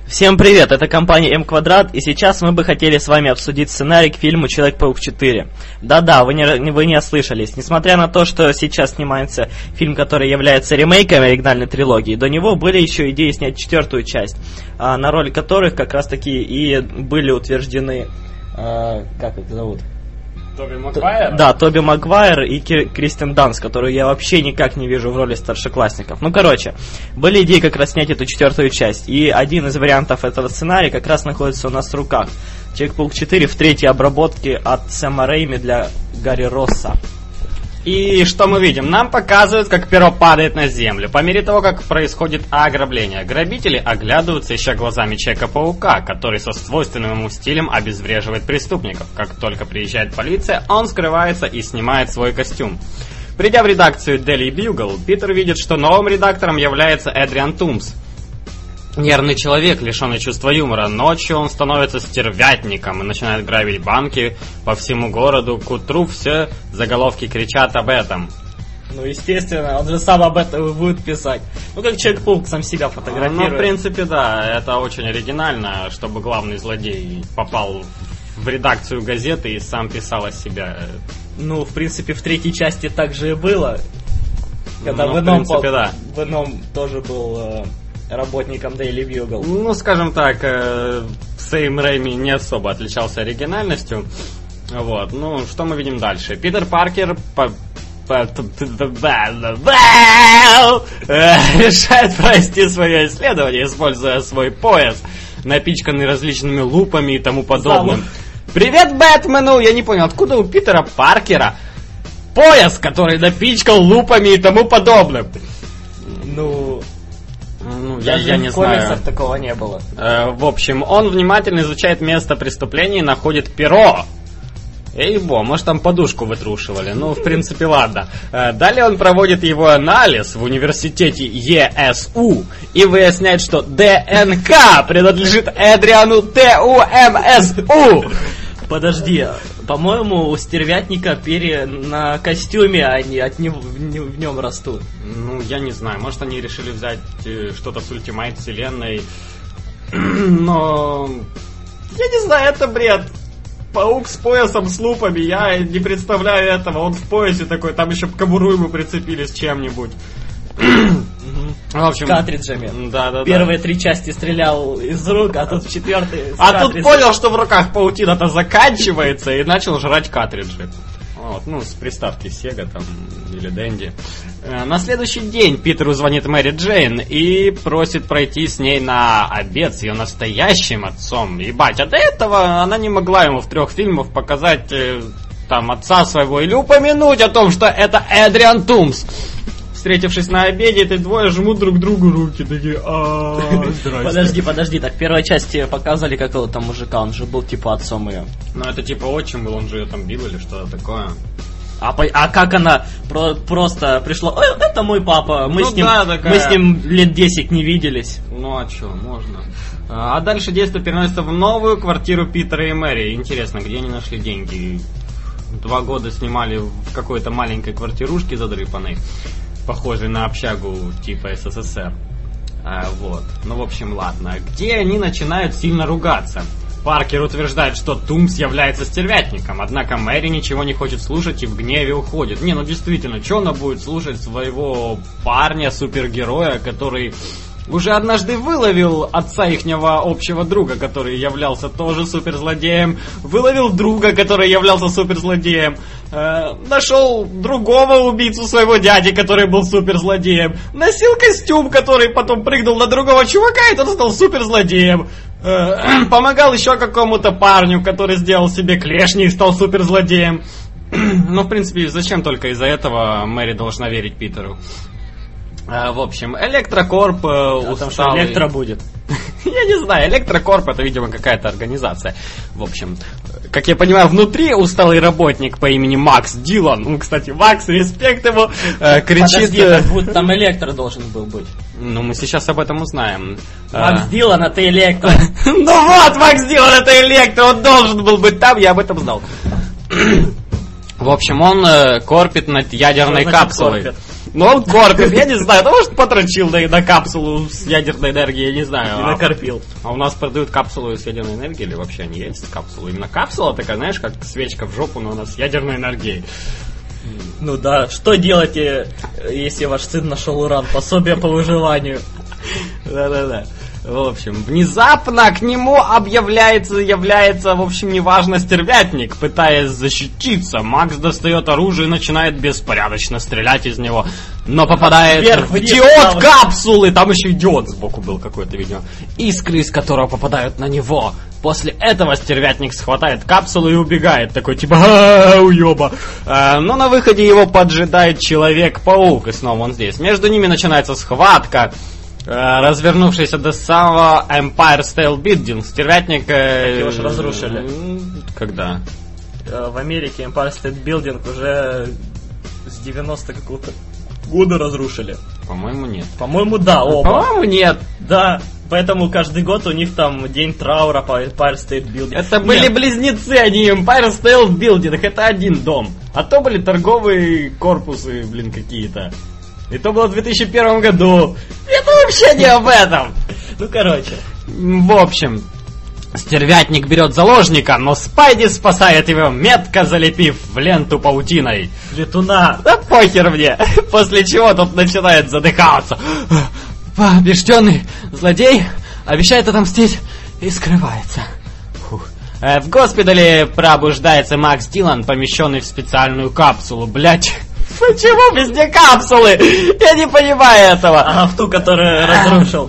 Всем привет, это компания М-Квадрат, и сейчас мы бы хотели с вами обсудить сценарий к фильму «Человек-паук 4». Да-да, вы не ослышались. Несмотря на то, что сейчас снимается фильм, который является ремейком оригинальной трилогии, до него были еще идеи снять четвертую часть, на роль которых как раз таки и были утверждены, как их зовут? Тоби Магуайр? Да, Тоби Магуайр и Кристен Данст, которую я вообще никак не вижу в роли старшеклассников. Ну, короче, были идеи как раз снять эту четвертую часть, и один из вариантов этого сценария как раз находится у нас в руках. Человек-паук 4 в третьей обработке от Сэма Рэйми для Гарри Росса. И что мы видим? Нам показывают, как перо падает на землю. По мере того, как происходит ограбление, грабители оглядываются, ища глазами Человека-паука, который со свойственным ему стилем обезвреживает преступников. Как только приезжает полиция, он скрывается и снимает свой костюм. Придя в редакцию Daily Bugle, Питер видит, что новым редактором является Эдриан Тумс. Нервный человек, лишенный чувства юмора. Ночью он становится стервятником и начинает грабить банки по всему городу. К утру все заголовки кричат об этом. Ну, естественно, он же сам об этом и будет писать. Ну, как Человек-паук сам себя фотографирует. Ну, в принципе, да, это очень оригинально, чтобы главный злодей попал в редакцию газеты и сам писал о себе. Ну, в принципе, в третьей части так же и было. Когда в принципе, да. В ином тоже был... работником Daily Bugle. Ну, скажем так, Сэм Рэйми не особо отличался оригинальностью. Вот, ну, что мы видим дальше? Питер Паркер решает провести свое исследование, используя свой пояс, напичканный различными лупами и тому подобным. Привет, Бэтмену! Я не понял, откуда у Питера Паркера пояс, который напичкал лупами и тому подобным? Ну, я не знаю. В комиксах такого не было. В общем, он внимательно изучает место преступления и находит перо. Эй-бо, может там подушку вытрушивали. Ну, в принципе, ладно. Далее он проводит его анализ в университете ЕСУ и выясняет, что ДНК принадлежит Эдриану ТУМСУ. Подожди, по-моему, у стервятника перья на костюме, они в нем растут. Ну, я не знаю, может они решили взять что-то с Ультимейт вселенной, но... Я не знаю, это бред. Паук с поясом, с лупами, я не представляю этого. Он в поясе такой, там еще кобуру ему прицепили с чем-нибудь. В общем, с картриджами. Да. Первые 3 части стрелял из рук, а тут в 4-й... А тут понял, что в руках паутина-то заканчивается, и начал жрать картриджи. Вот, ну, с приставки Sega там, или Dendy. На следующий день Питеру звонит Мэри Джейн и просит пройти с ней на обед с ее настоящим отцом. Ебать, а до этого она не могла ему в 3 фильмах показать там отца своего или упомянуть о том, что это Эдриан Тумс. Встретившись на обеде, эти двое жмут друг другу руки, такие, здрасте. Подожди, так в первой части показали какого-то мужика, он же был типа отцом ее. Ну это типа отчим был, он же ее там бил или что-то такое. А как она просто пришла, это мой папа, мы с ним лет 10 не виделись. Ну а что, можно. А дальше действие переносится в новую квартиру Питера и Мэри. Интересно, где они нашли деньги? 2 года снимали в какой-то маленькой квартирушке задрыпанной, похожей на общагу типа СССР. Вот. Ну, в общем, ладно. Где они начинают сильно ругаться? Паркер утверждает, что Тумс является стервятником, однако Мэри ничего не хочет слушать и в гневе уходит. Не, ну действительно, что она будет слушать своего парня, супергероя, который уже однажды выловил отца ихнего общего друга, который являлся тоже суперзлодеем, выловил друга, который являлся суперзлодеем, нашел другого убийцу своего дяди, который был суперзлодеем, носил костюм, который потом прыгнул на другого чувака, и тот стал суперзлодеем, помогал еще какому-то парню, который сделал себе клешни и стал суперзлодеем. Ну, в принципе, зачем только из-за этого Мэри должна верить Питеру? В общем, Электрокорп усталый... что Электро будет? Я не знаю, Электрокорп это, видимо, какая-то организация. В общем, как я понимаю, внутри усталый работник по имени Макс Дилан, ну, кстати, Макс, респект ему, кричит... Подожди, там Электро должен был быть. Ну, мы сейчас об этом узнаем. Макс Дилан, это Электро. Ну вот, Макс Дилан, это Электро, он должен был быть там, я об этом знал. В общем, он корпит над ядерной капсулой. Но он кормит, я не знаю, может потрачил на капсулу с ядерной энергией, я не знаю. И накорпил. А у нас продают капсулу с ядерной энергией или вообще они есть капсулы? Именно капсула такая, знаешь, как свечка в жопу, но у нас с ядерной энергией. Ну да, что делать, если ваш сын нашел уран? Пособие по выживанию. Да-да-да. В общем, внезапно к нему является, в общем, неважно, стервятник. Пытаясь защититься, Макс достает оружие и начинает беспорядочно стрелять из него. Но попадает в диод капсулы. Там еще и диод сбоку был какой-то, видимо. Искры из которого попадают на него. После этого стервятник схватает капсулу и убегает. Такой типа, уёба. Но на выходе его поджидает Человек-паук. И снова он здесь. Между ними начинается схватка. Развернувшийся до самого Empire State Building, стервятник... Его же разрушили. Когда? В Америке Empire State Building уже с 90 какого-то года разрушили. По-моему, нет. По-моему, да, оба. По-моему, нет. Да, поэтому каждый год у них там день траура по Empire State Building. Это были близнецы, а не Empire State Building. Это один дом. А то были торговые корпусы, какие-то. И то было в 2001 году. Это вообще не об этом. Ну, короче. В общем, стервятник берет заложника, но Спайди спасает его, метко залепив в ленту паутиной. Летуна. Да похер мне. После чего тот начинает задыхаться. Побежденный злодей обещает отомстить и скрывается. Фух. В госпитале пробуждается Макс Дилан, помещенный в специальную капсулу. Блять. Почему везде капсулы? Я не понимаю этого. Ага, в ту, которую разрушил.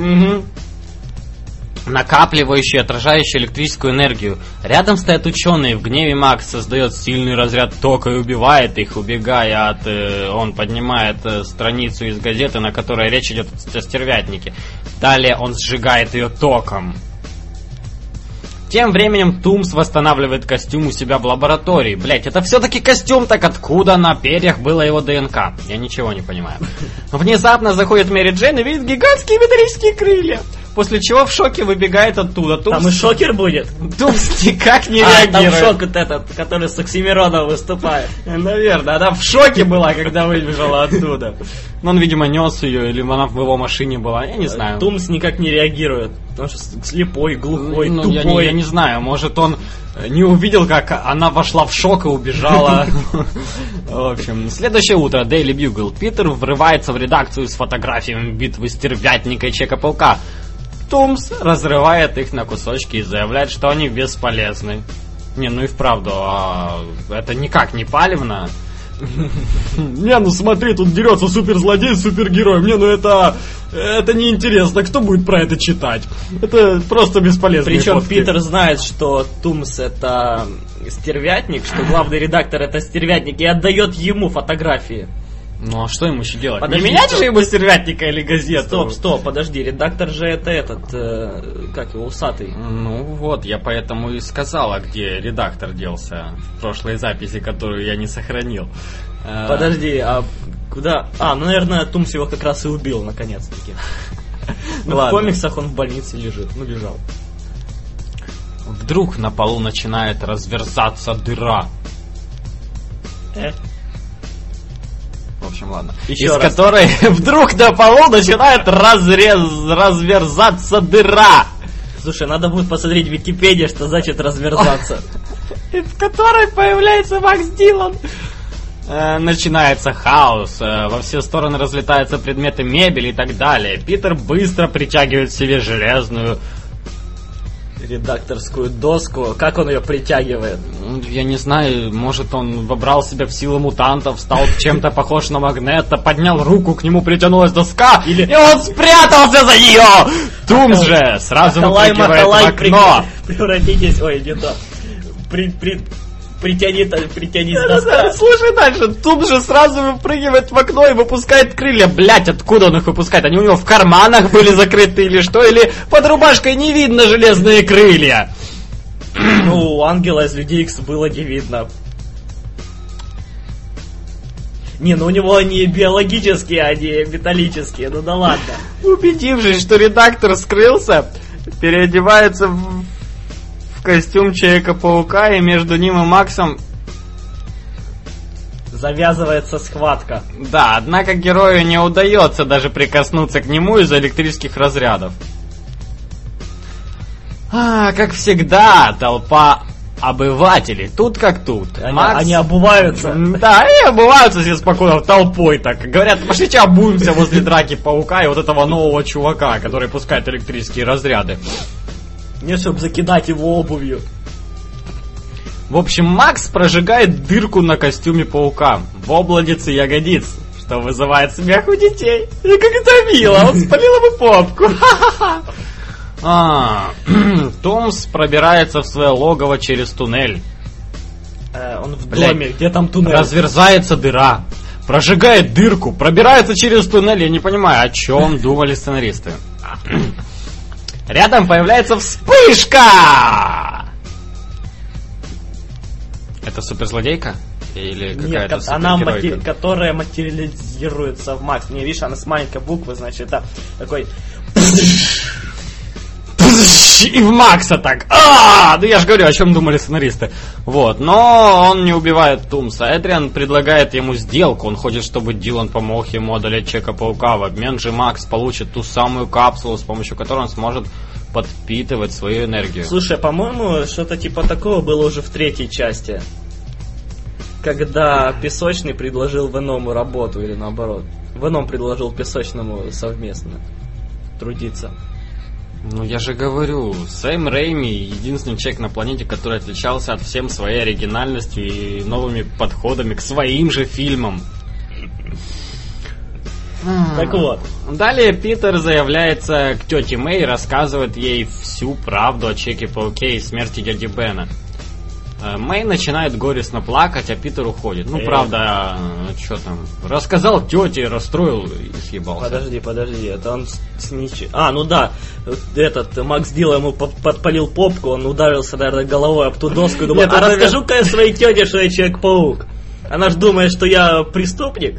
Накапливающий, отражающий электрическую энергию. Рядом стоят ученые. В гневе Макс создает сильный разряд тока и убивает их, убегая от... Он поднимает страницу из газеты, на которой речь идет о стервятнике. Далее он сжигает ее током. Тем временем Тумс восстанавливает костюм у себя в лаборатории. Блять, это все-таки костюм, так откуда на перьях было его ДНК? Я ничего не понимаю. Внезапно заходит Мэри Джейн и видит гигантские металлические крылья. После чего в шоке выбегает оттуда. Тумс... Там и Шокер будет? Тумс никак не реагирует. Там Шок вот этот, который с Оксимироном выступает. Наверное, она в шоке была, когда выбежала оттуда. Но он, видимо, нес ее, или она в его машине была, я не знаю. Тумс никак не реагирует, потому что слепой, глухой, тупой. Я не знаю, может он не увидел, как она вошла в шок и убежала. В общем, следующее утро, Daily Bugle. Питер врывается в редакцию с фотографиями битвы стервятника и Человека-паука. Тумс разрывает их на кусочки и заявляет, что они бесполезны. Не, ну и вправду, это никак не палевно. Не, ну смотри, тут дерется суперзлодей с супергероем. Не, ну это неинтересно. Кто будет про это читать? Это просто бесполезно. Причем Питер знает, что Тумс это стервятник, что главный редактор это стервятник, и отдает ему фотографии. Ну а что ему еще делать? Подожди, не менять же ему стервятника или газету? Стоп, подожди, редактор же это как его, усатый. Ну вот, я поэтому и сказала, где редактор делся в прошлой записи, которую я не сохранил. Подожди, а куда? Ну, наверное, Тумс его как раз и убил, наконец-таки. В комиксах он в больнице лежит, лежал. Вдруг на полу начинает разверзаться дыра. В общем, ладно. Еще из раз. Которой вдруг на полу начинает разверзаться дыра. Слушай, надо будет посмотреть в Википедии, что значит разверзаться. Из которой появляется Макс Дилан. Начинается хаос. Во все стороны разлетаются предметы мебели и так далее. Питер быстро притягивает к себе железную редакторскую доску. Как он ее притягивает? Я не знаю, может он вобрал себя в силу мутантов, стал чем-то похож на Магнета, поднял руку, к нему притянулась доска, и он спрятался за нее! Тумс же сразу выпрыгивает в окно. Превратитесь, ой, не то. Притянись доска. Слушай дальше, Тумс же сразу выпрыгивает в окно и выпускает крылья. Блять, откуда он их выпускает? Они у него в карманах были закрыты или что? Или под рубашкой не видно железные крылья? Ну, у Ангела из Людей Икс было не видно. Не, ну у него они биологические, а не металлические, ну да ладно. Убедившись, что редактор скрылся, переодевается в костюм Человека-паука, и между ним и Максом Завязывается схватка. Да, однако герою не удается даже прикоснуться к нему из-за электрических разрядов. Как всегда, толпа обывателей. Тут как тут. Они обуваются. Да, они обуваются себе спокойно толпой так. Говорят, пошлите обуемся возле драки паука и вот этого нового чувака, который пускает электрические разряды. Не, чтобы закидать его обувью. В общем, Макс прожигает дырку на костюме паука в облодице ягодиц, что вызывает смех у детей. Как это мило, он спалил ему попку. Томс пробирается в свое логово через туннель. Он в доме, где там туннель? Разверзается дыра, прожигает дырку, пробирается через туннель. Я не понимаю, о чем думали сценаристы. Рядом появляется вспышка! Это суперзлодейка? Или какая-то супергеройка? Она, которая материализируется в Макс. Не, видишь, она с маленькой буквы, значит, это такой... И в Макса так. Ну я же говорю, о чем думали сценаристы. Вот, но он не убивает Тумса. Эдриан предлагает ему сделку. Он хочет, чтобы Дилан помог ему одолеть Человека-паука. В обмен же Макс получит ту самую капсулу, с помощью которой он сможет подпитывать свою энергию. Слушай, по-моему, что-то типа такого было уже в 3-й части. Когда Песочный предложил Веному работу, или наоборот. Веном предложил Песочному совместно трудиться. Ну я же говорю, Сэм Рэйми единственный человек на планете, который отличался от всем своей оригинальностью и новыми подходами к своим же фильмам. Так вот. Далее Питер заявляется к тете Мэй и рассказывает ей всю правду о Человеке-пауке и смерти дяди Бена. Мэй начинает горестно плакать, а Питер уходит. Ну, правда, что там, рассказал тете, расстроил и съебался. Подожди, это он ну да, этот Макс Дилл ему подпалил попку, он ударился, наверное, головой об ту доску и думает, расскажу-ка я своей тете, что я Человек-паук. Она ж думает, что я преступник.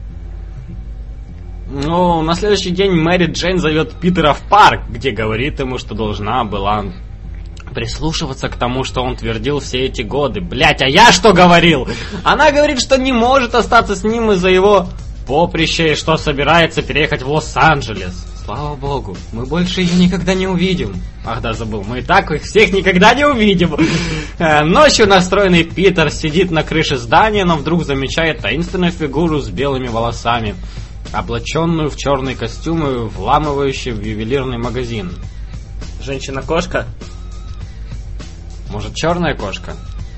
Ну, на следующий день Мэри Джейн зовет Питера в парк, где говорит ему, что должна была прислушиваться к тому, что он твердил все эти годы. Блять, а я что говорил? Она говорит, что не может остаться с ним из-за его поприща и что собирается переехать в Лос-Анджелес. Слава богу, мы больше ее никогда не увидим. Ах да, забыл, мы и так их всех никогда не увидим. Ночью настроенный Питер сидит на крыше здания, но вдруг замечает таинственную фигуру с белыми волосами, облаченную в черный костюм и вламывающую в ювелирный магазин. Женщина-кошка? Может, черная кошка?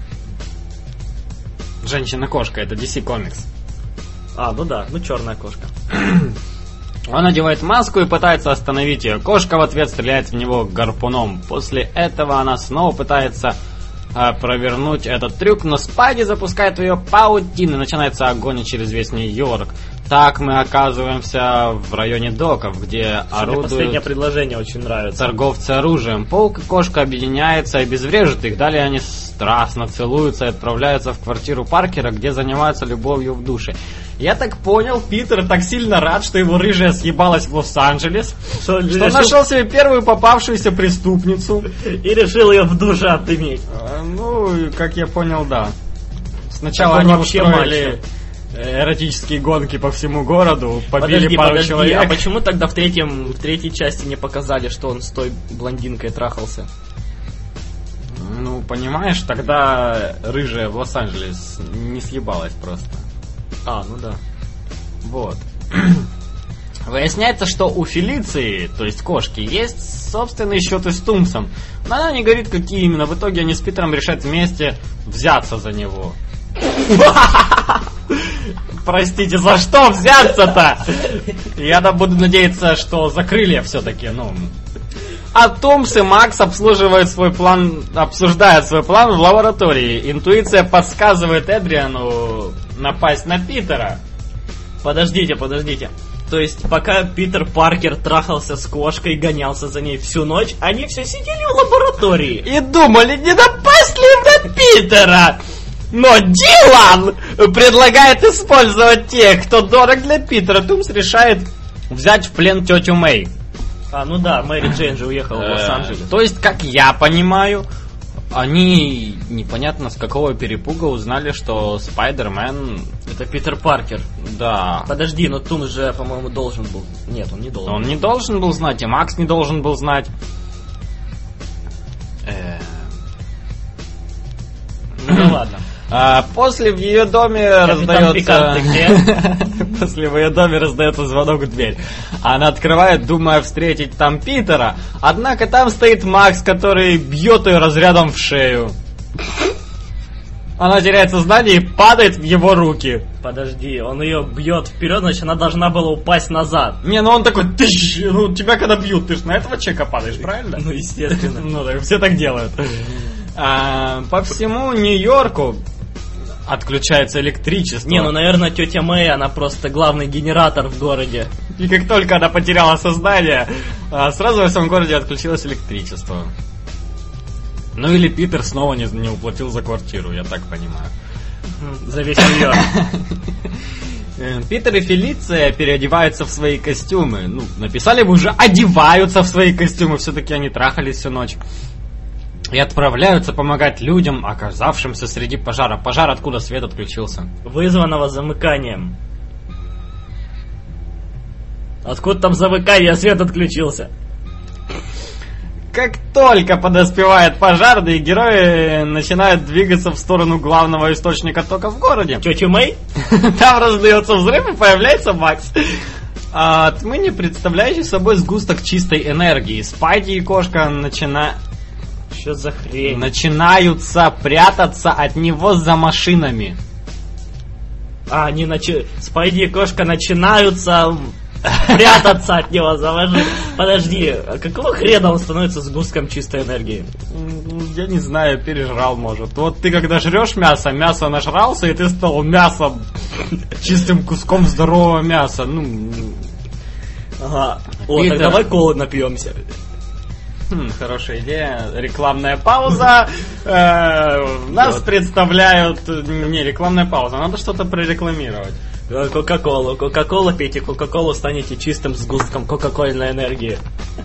Женщина-кошка, это DC Comics. Ну да, черная кошка. Он надевает маску и пытается остановить ее. Кошка в ответ стреляет в него гарпуном. После этого она снова пытается провернуть этот трюк, но Спайди запускает в ее паутину, и начинается огонь через весь Нью-Йорк. Так мы оказываемся в районе доков, где орудуют... Последнее предложение очень нравится. Торговцы оружием. Паук и кошка объединяются и обезврежат их. Далее они страстно целуются и отправляются в квартиру Паркера, где занимаются любовью в душе. Я так понял, Питер так сильно рад, что его рыжая съебалась в Лос-Анджелес, что нашел себе первую попавшуюся преступницу. И решил ее в душе отыметь. Ну, как я понял, да. Сначала они устроили эротические гонки по всему городу, побили пару человек. А почему тогда в третьей части не показали, что он с той блондинкой трахался? Ну, понимаешь, тогда рыжая в Лос-Анджелес не съебалась просто. Ну да. Вот. Выясняется, что у Фелиции, то есть кошки, есть собственные счеты с Тумсом. Но она не говорит, какие именно. В итоге они с Питером решают вместе взяться за него. Простите, за что взяться-то? Я буду надеяться, что за крылья все-таки, А Томс и Макс обсуждают свой план в лаборатории. Интуиция подсказывает Эдриану напасть на Питера. Подождите. То есть, пока Питер Паркер трахался с кошкой, гонялся за ней всю ночь, они все сидели в лаборатории и думали, не напасть ли на Питера. Но Дилан предлагает использовать тех, кто дорог для Питера. Томс решает взять в плен тетю Мэй. Ну да, Мэри Джейн же уехала в Лос-Анджелес. То есть, как я понимаю, Они непонятно с какого перепуга узнали, что Спайдермен... Это Питер Паркер. Да. Подожди, но Том же, по-моему, должен был... Нет, он не должен. Он не должен был знать, и Макс не должен был знать. Ну ладно. После в ее доме раздается... После в ее доме раздается звонок в дверь. Она открывает, думая встретить там Питера. Однако там стоит Макс, который бьет ее разрядом в шею. Она теряет сознание и падает в его руки. Подожди, он ее бьет вперед, значит она должна была упасть назад. Не, ну он такой, ну тебя когда бьют, ты ж на этого человека падаешь, правильно? Ну естественно. Ну да, все так делают. По всему Нью-Йорку отключается электричество. Не, ну, наверное, тетя Мэй, она просто главный генератор в городе. И как только она потеряла сознание, сразу во всем городе отключилось электричество. Ну или Питер снова не уплатил за квартиру, я так понимаю. За весь Нью-Йорк. Питер и Фелиция переодеваются в свои костюмы. Ну, написали бы уже, одеваются в свои костюмы, все-таки они трахались всю ночь. И отправляются помогать людям, оказавшимся среди пожара. Пожар откуда свет отключился? Вызванного замыканием. Откуда там замыкание, свет отключился? Как только подоспевает пожарные, герои начинают двигаться в сторону главного источника тока в городе. Тетя Мэй? Там раздается взрыв и появляется Макс. Отныне представляющий собой сгусток чистой энергии. Спайди и кошка Что за хрень? начинаются прятаться от него за машинами. Спайди и кошка начинаются прятаться от него за машинами. Подожди, а какого хрена он становится сгустком чистой энергии? Я не знаю, пережрал, может. Вот ты когда жрешь мясо нажрался, и ты стал мясом, чистым куском здорового мяса. Ага. О, так давай колы напьемся. Хорошая идея. Рекламная пауза. Нас представляют... Не, рекламная пауза. Надо что-то прорекламировать. Кока-кола, пейте Кока-колу, станете чистым сгустком кока-кольной энергии.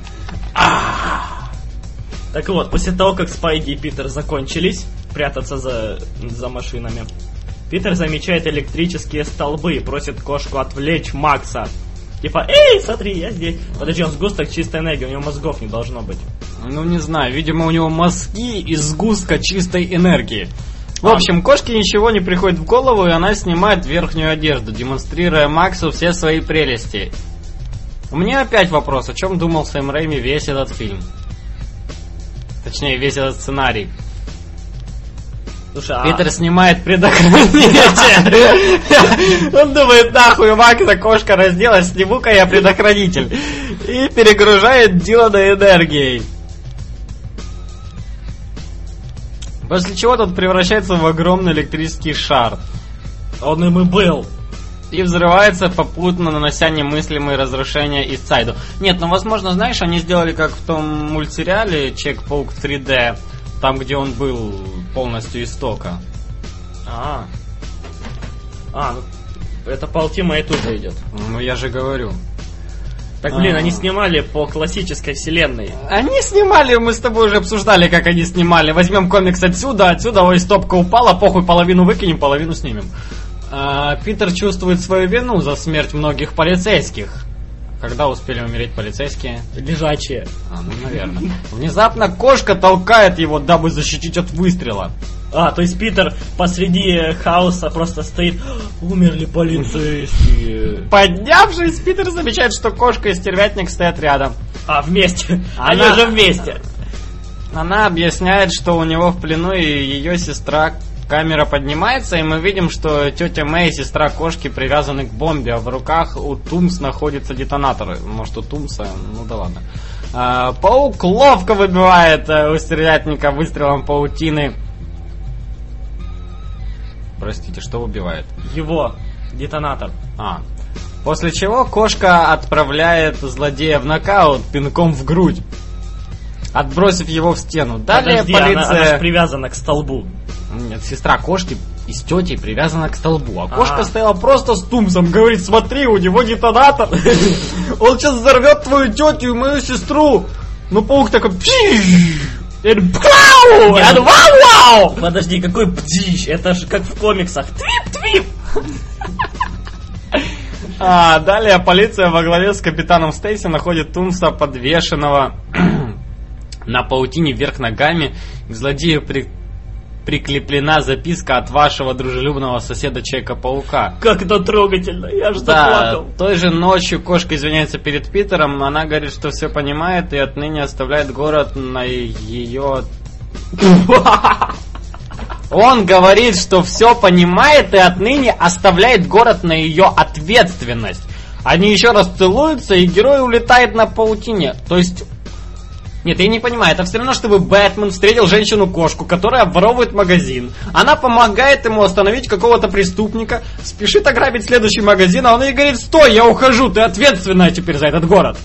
Так вот, после того, как Спайди и Питер закончились прятаться за машинами, Питер замечает электрические столбы и просит кошку отвлечь Макса. Типа, эй, смотри, я здесь. Подожди, он сгусток чистой энергии, у него мозгов не должно быть. Ну, не знаю, видимо, у него мозги из сгустка чистой энергии. В общем, кошке ничего не приходит в голову, и она снимает верхнюю одежду, демонстрируя Максу все свои прелести. У меня опять вопрос, о чем думал Сэм Рэйми весь этот фильм? Точнее, весь этот сценарий. Слушай, Питер снимает предохранитель. Он думает, нахуй, Макса кошка разделась, сниму-ка я предохранитель. И перегружает Дилана энергией. После чего тот превращается в огромный электрический шар. Он им и был. И взрывается, попутно нанося немыслимые разрушения Истсайду. Нет, ну возможно, знаешь, они сделали как в том мультсериале Человек-паук 3D, там, где он был полностью истока. Ну это по Ultimate тоже идет. Ну я же говорю. Так, блин, они снимали по классической вселенной. Они снимали, мы с тобой уже обсуждали, как они снимали. Возьмем комикс отсюда, ой, стопка упала, похуй, половину выкинем, половину снимем. Питер чувствует свою вину за смерть многих полицейских. Когда успели умереть полицейские? Лежачие. Ну, наверное. Внезапно кошка толкает его, дабы защитить от выстрела. То есть Питер посреди хаоса просто стоит. Умерли полицейские. Поднявшись, Питер замечает, что кошка и стервятник стоят рядом. Вместе. Они уже вместе. Она объясняет, что у него в плену и ее сестра. Камера поднимается, и мы видим, что тетя Мэй, сестра кошки, привязаны к бомбе, а в руках у Тумс находятся детонаторы. Может, у Тумса? Ну да ладно. Паук ловко выбивает у стервятника выстрелом паутины. Простите, что убивает? Его детонатор. После чего кошка отправляет злодея в нокаут пинком в грудь, отбросив его в стену. Далее полиция... Она привязана к столбу. Нет, сестра кошки и с тетей привязана к столбу. А кошка стояла просто с Тумсом. Говорит, смотри, у него детонатор. Он сейчас взорвет твою тетю и мою сестру. Ну, паук такой... Вау! Подожди, какой птич? Это же как в комиксах. Твип-твип! Далее полиция во главе с капитаном Стейси находит Тумса подвешенного на паутине вверх ногами. К злодею прикреплена записка от вашего дружелюбного соседа Человека-паука. Как это трогательно, я же заплакал. Той же ночью кошка извиняется перед Питером, она говорит, что все понимает и отныне оставляет город на ее... Он говорит, что все понимает и отныне оставляет город на ее ответственность. Они еще раз целуются, и герой улетает на паутине. То есть... Нет, я не понимаю, это все равно, чтобы Бэтмен встретил женщину-кошку, которая обворовывает магазин. Она помогает ему остановить какого-то преступника, спешит ограбить следующий магазин, а он ей говорит: стой, я ухожу, ты ответственная теперь за этот город.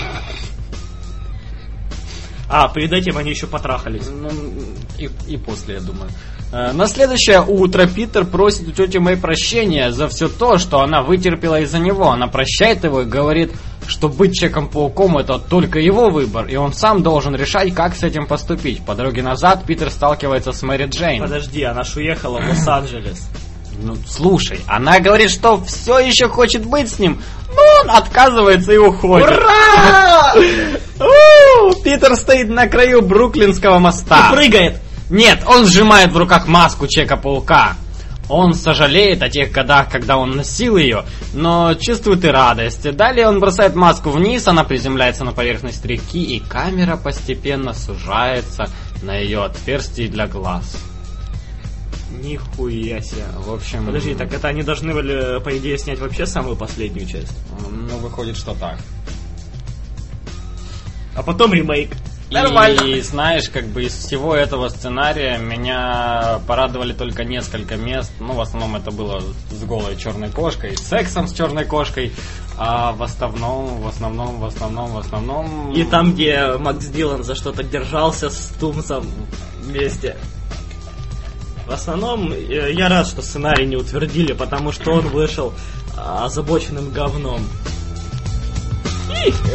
Перед этим они еще потрахались. И после, я думаю. На следующее утро Питер просит у тети Мэй прощения за все то, что она вытерпела из-за него. Она прощает его и говорит, что быть Человеком-пауком — это только его выбор, и он сам должен решать, как с этим поступить. По дороге назад Питер сталкивается с Мэри Джейн. Подожди, она ж уехала в Лос-Анджелес. Слушай, она говорит, что все еще хочет быть с ним, но он отказывается и уходит. Ура! Питер стоит на краю Бруклинского моста. И прыгает. Нет, он сжимает в руках маску Человека-паука. Он сожалеет о тех годах, когда он носил ее, но чувствует и радость. Далее он бросает маску вниз, она приземляется на поверхность реки, и камера постепенно сужается на ее отверстие для глаз. Нихуя себе. В общем... Подожди, так это они должны были, по идее, снять вообще самую последнюю часть? Выходит, что так. А потом ремейк. Нормально. И знаешь, как бы из всего этого сценария меня порадовали только несколько мест. В основном это было с голой черной кошкой, с сексом с черной кошкой. А в основном... И там, где Макс Дилан за что-то держался с Тумсом вместе. В основном я рад, что сценарий не утвердили, потому что он вышел озабоченным говном.